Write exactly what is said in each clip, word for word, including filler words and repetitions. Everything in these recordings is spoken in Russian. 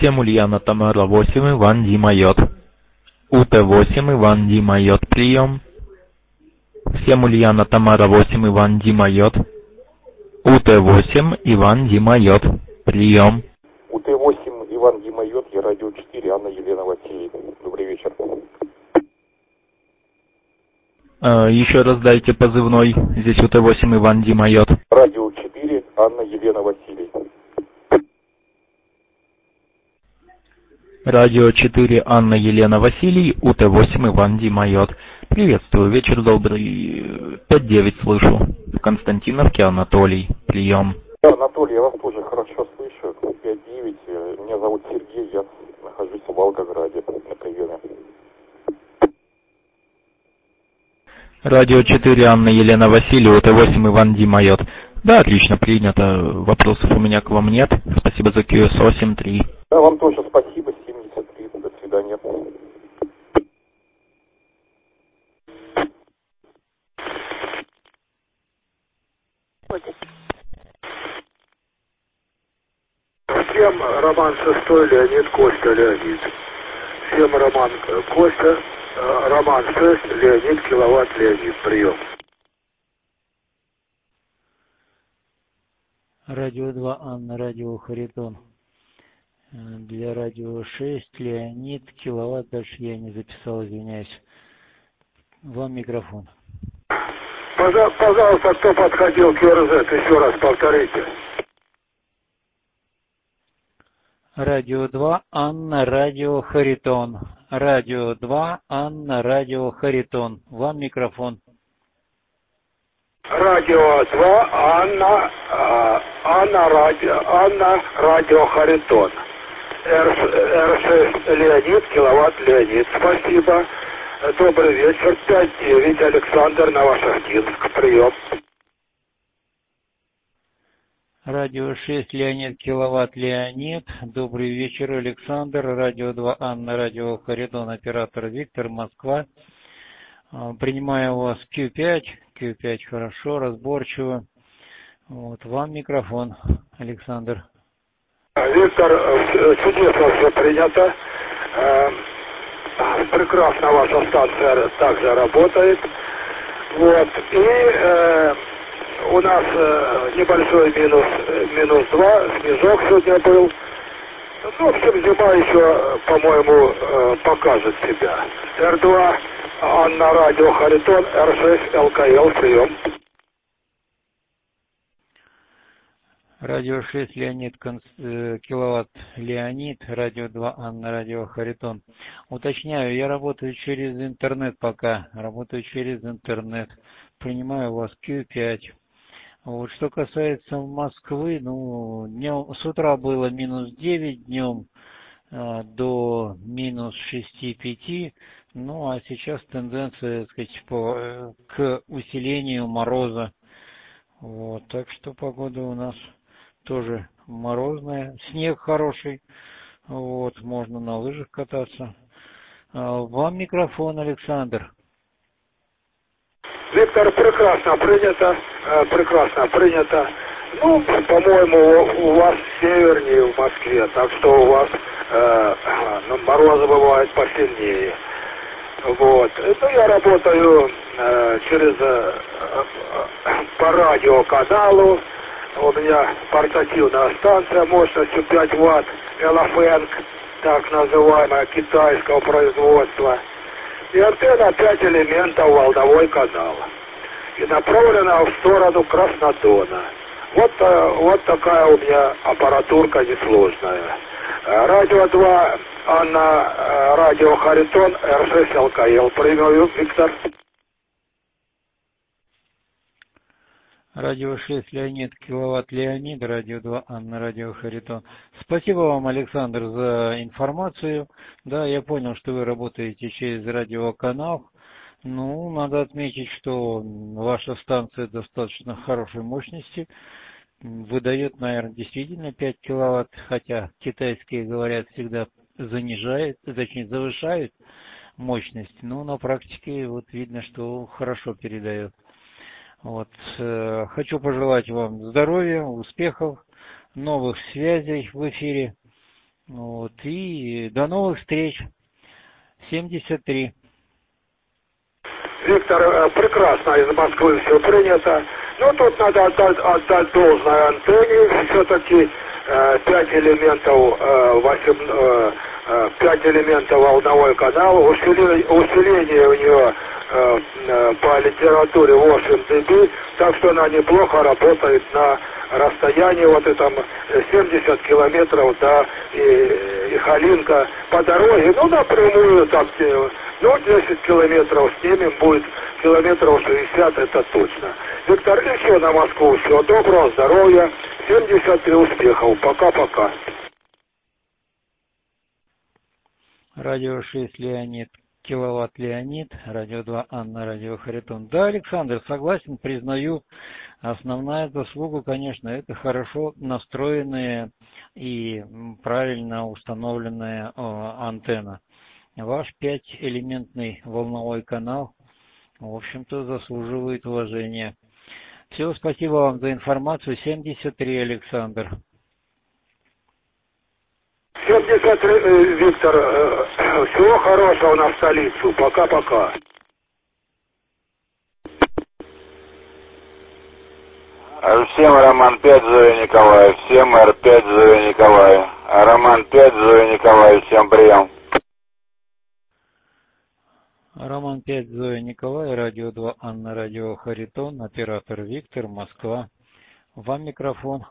семь Ульяна Тамара восемь Иван Дима Йод. УТ восемь Иван Дима Йод, прием. семь Ульяна Тамара восемь Иван Дима Йод. УТ восемь Иван Дима Йод, прием. УТ восемь Иван Дима Йод, я радио четыре, Анна Елена Васильевна. Добрый вечер. А, еще раз дайте позывной. Здесь УТ восемь Иван Дима Йод. Радио четыре, Анна Елена Васильевна. Радио четыре, Анна Елена Василий, УТ восемь Иван Дима Йод. Приветствую, вечер добрый. пять девять слышу. В Константиновке Анатолий, прием. Да, Анатолий, я вас тоже хорошо слышу. пять девять. Меня зовут Сергей, я нахожусь в Волгограде на приеме. Радио четыре, Анна Елена Василий, УТ восемь Иван Дима Йод. Да, отлично, принято. Вопросов у меня к вам нет. Спасибо за кью эс о семь три. Да, вам тоже спасибо. семьдесят три. До свидания. Всем роман шестой, Леонид, Костя, Леонид. Всем роман Костя, роман шесть, Леонид, киловатт, Леонид. Прием. Радио два, Анна, радио Харитон. Для радио шесть, Леонид, киловатт, дальше я не записал, извиняюсь. Вам микрофон. Пожалуйста, кто подходил к ю эр зет, еще раз повторите. Радио два, Анна, радио Харитон. Радио два, Анна, радио Харитон. Вам микрофон. Радио два, Анна, Анна, радио, Анна, радио Харитон. эр шесть, Леонид, киловатт, Леонид. Спасибо. Добрый вечер. пять девять, Александр, Новошахтинск. Прием. Радио шесть, Леонид, киловатт, Леонид. Добрый вечер, Александр. Радио два, Анна, радио Харитон, оператор Виктор, Москва. Принимаю у вас кью пять. кью пять хорошо, разборчиво. Вот, вам микрофон, Александр. Виктор, чудесно все принято. Прекрасно ваша станция также работает. Вот. И э, у нас э, небольшой минус, минус два, снежок сегодня был. Ну, в общем, зима еще, по-моему, э, покажет себя. эр два, Анна, радио Харитон, эр шесть, эл ка эл, прием. Радио шесть, Леонид, э, киловатт, Леонид, радио два, Анна, радио Харитон. Уточняю, я работаю через интернет пока, работаю через интернет, принимаю у вас кью пять. Вот, что касается Москвы, ну, днем, с утра было минус девять, днем э, до минус шесть пять, ну, а сейчас тенденция, так сказать, по, э, к усилению мороза. Вот, так что погода у нас тоже морозная, снег хороший, вот, можно на лыжах кататься. Вам микрофон, Александр. Виктор, прекрасно принято, прекрасно принято. Ну, по-моему, у вас севернее в Москве, так что у вас э, ну, морозы бывают посильнее. Вот. Ну, я работаю э, через э, по радиоканалу. У меня портативная станция мощностью пять ватт, Элафенг, так называемая, китайского производства. И антенна пять элементов, волновой канал. И направлена в сторону Краснодона. Вот, вот такая у меня аппаратурка несложная. Радио два, Анна, радио Харитон, эр шесть, эл ка эл. Принимаю, Виктор. Радио шесть, Леонид, киловатт, Леонид, радио два, Анна, радио Харитон. Спасибо вам, Александр, за информацию. Да, я понял, что вы работаете через радиоканал. Ну, надо отметить, что ваша станция достаточно хорошей мощности. Выдает, наверное, действительно пять киловатт, хотя китайские, говорят, всегда занижают, точнее, завышают мощность. Но на практике вот видно, что хорошо передает. Вот. Хочу пожелать вам здоровья, успехов, новых связей в эфире. Вот, и до новых встреч. семьдесят три. Виктор, прекрасно из Москвы все принято. Ну, тут надо отдать, отдать должное антенне. Все-таки э, пять элементов, э, восемь, э, э, пять элементов волновой канал. Усиление, усиление у нее э, э, по литературе восемь дБ. Так что она неплохо работает на расстоянии вот этом семьдесят километров до и, и Халинка по дороге. Ну, напрямую так, ну, десять километров снимем, будет километров шестьдесят, это точно. Виктор, еще на Москву. Всего доброго, здоровья, семьдесят три успехов. Пока-пока. Радио шесть Леонид, киловатт Леонид, радио два Анна, радио Харитон. Да, Александр, согласен, признаю, основная заслуга, конечно, это хорошо настроенная и правильно установленная о, антенна. Ваш пятиэлементный волновой канал, в общем-то, заслуживает уважения. Все, спасибо вам за информацию. семьдесят три, Александр. семьдесят три, Виктор. Всего хорошего на столицу. Пока-пока. Всем Роман пять, Зоя Николаев. Всем Р пять, Зоя Николаев. Роман пять, Зоя Николаев. Всем прием. Роман пять, Зоя Николай, радио два Анна, радио Харитон, оператор Виктор, Москва. Вам микрофон.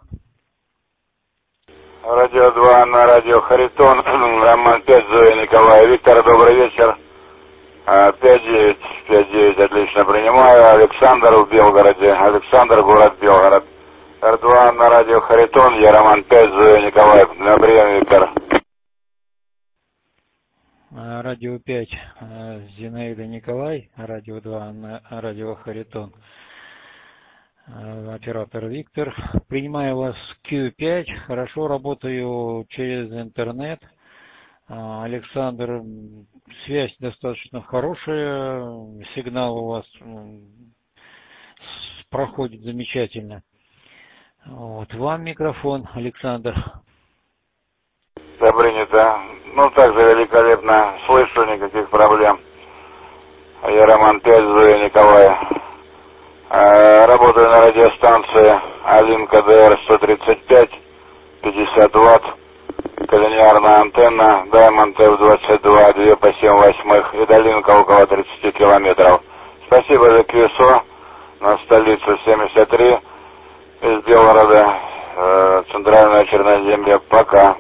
Радио два Анна, радио Харитон, Роман пять, Зоя Николай. Виктор, добрый вечер. пять девять, пять девять, отлично принимаю. Александр в Белгороде. Александр, город Белгород. Р два Анна, радио Харитон, я Роман пять, Зоя Николаев. На прием, Виктор. Радио пять, Зинаида Николай, радио два, радио Харитон, оператор Виктор. Принимаю вас кью пять, хорошо работаю через интернет. Александр, связь достаточно хорошая, сигнал у вас проходит замечательно. Вот, вам микрофон, Александр. Все принято. Ну, также великолепно. Слышу, никаких проблем. Я Роман пять, Зоя Николаев. Э, работаю на радиостанции Алинка ДР сто тридцать пять, пятьдесят ватт. Коллинеарная антенна Diamond эф двадцать два, два по семь восьмых. И долинка около тридцать километров. Спасибо за КСО на столицу семьдесят три из Белгорода, э, Центральная Черноземья. Пока.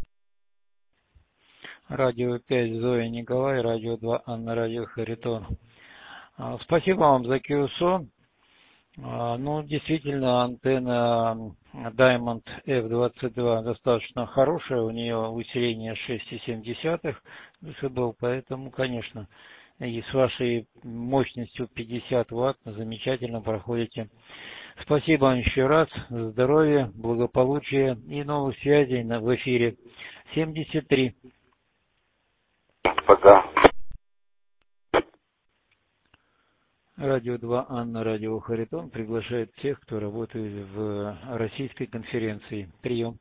Радио пять, Зоя Николай, радио два Анна, радио Харитон. Спасибо вам за КСО. Ну, действительно, антенна Diamond эф двадцать два достаточно хорошая, у нее усиление шесть целых семь десятых дБ, поэтому, конечно, и с вашей мощностью пятьдесят ватт замечательно проходите. Спасибо вам еще раз, здоровья, благополучия и новых связей в эфире. семьдесят три. Пока. Радио два Анна, радио Харитон приглашает всех, кто работает в российской конференции. Прием.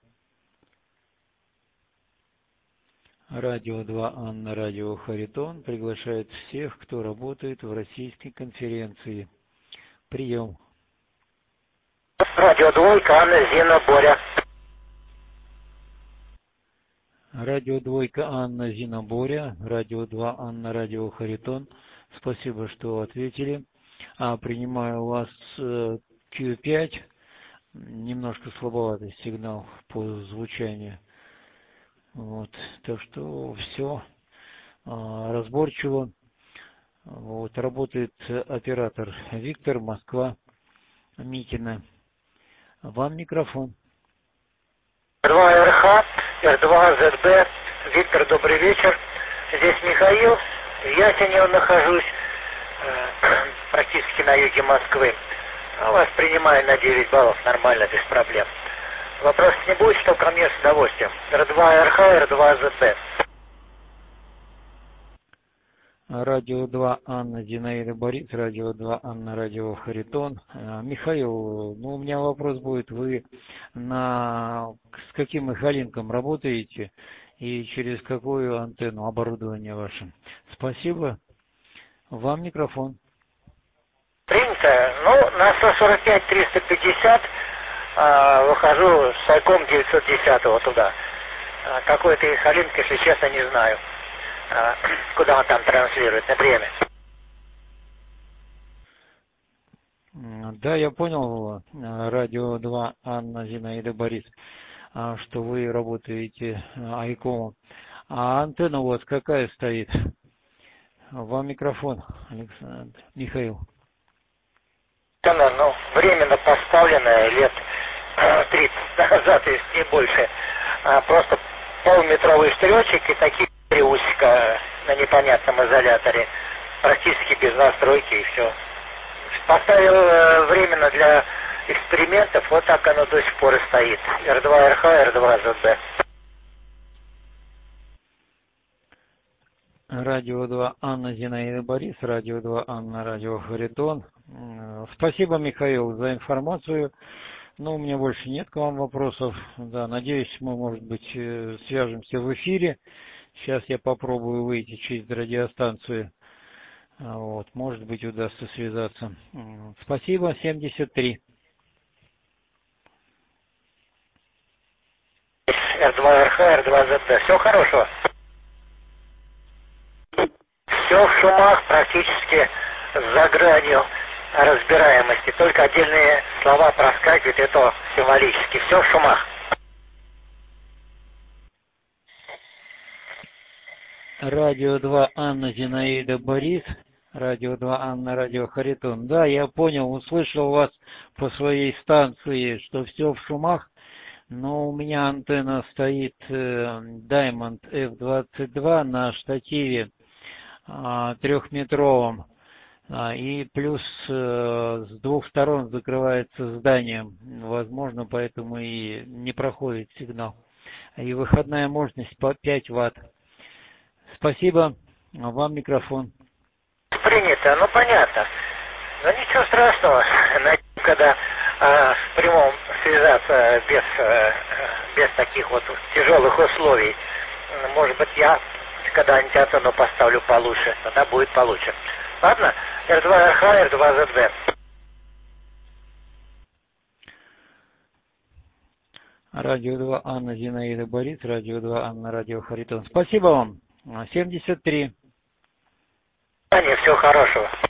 Радио два Анна, радио Харитон приглашает всех, кто работает в российской конференции. Прием. Радио двойка Анна, Зина, Боря. Радио двойка Анна, Зина, Боря. Радио два Анна, радио Харитон. Спасибо, что ответили. А, принимаю у вас э, кью пять. Немножко слабоватый сигнал по звучанию. Вот. Так что все э, разборчиво. Вот. Работает оператор Виктор, Москва, Митина. Вам микрофон. эр два эр ха, эр два зет бэ. Виктор, добрый вечер. Здесь Михаил. В Ясенево нахожусь, э, практически на юге Москвы. А вас принимаю на девять баллов, нормально, без проблем. Вопросов не будет, что ко мне с удовольствием. эр два эр ха, эр два зет бэ. Радио два Анна, Зинаида Борис, радио два Анна, радио Харитон. Михаил, ну у меня вопрос будет, вы на с каким Халинком работаете? и через какую антенну, оборудование ваше. Спасибо. Вам микрофон. Принято. Ну, на сто сорок пять триста пятьдесят а, выхожу с Сайком девятьсот десятого туда. А, какой-то из Халинки, если честно, не знаю, а, куда он там транслирует, на время. Да, я понял, радио два, Анна, Зинаида, Борис, что вы работаете Айкомом. А антенна у вас какая стоит? Вам микрофон, Александр, Михаил. Антенна, ну, временно поставленная, лет тридцать назад, если не больше. А, просто полуметровый штыречек и такие три усика на непонятном изоляторе. Практически без настройки и все. Поставил э, временно для экспериментов, вот так оно до сих пор и стоит. эр два эр ха, эр два зет бэ. Радио два, Анна, Зинаида, Борис, Радио два, Анна, Радио Харитон. Спасибо, Михаил, за информацию. Ну, у меня больше нет к вам вопросов. Да, надеюсь, мы, может быть, свяжемся в эфире. Сейчас я попробую выйти через радиостанцию. Вот, может быть, удастся связаться. Спасибо, семьдесят три. эр два эр ха, эр два зет бэ. Всего хорошего. Все в шумах, практически за гранью разбираемости. Только отдельные слова проскакивают, и то символически. Все в шумах. Радио два, Анна, Зинаида, Борис. Радио два, Анна, Радио Харитон. Да, я понял, услышал вас по своей станции, что все в шумах, но у меня антенна стоит э, Diamond эф двадцать два на штативе э, трехметровом, э, и плюс э, с двух сторон закрывается зданием, возможно, поэтому и не проходит сигнал. И выходная мощность по пять ватт. Спасибо, вам микрофон. Принято, ну понятно. Но ничего страшного, когда а, в прямом связаться без, а, без таких вот тяжелых условий. Может быть, я когда-нибудь антенну поставлю получше, тогда будет получше. Ладно, эр два эр ха, эр два зет бэ. Радио два, Анна, Зинаида, Борис, Радио два, Анна, Радио Харитон. Спасибо вам. семьдесят три. Всего хорошего.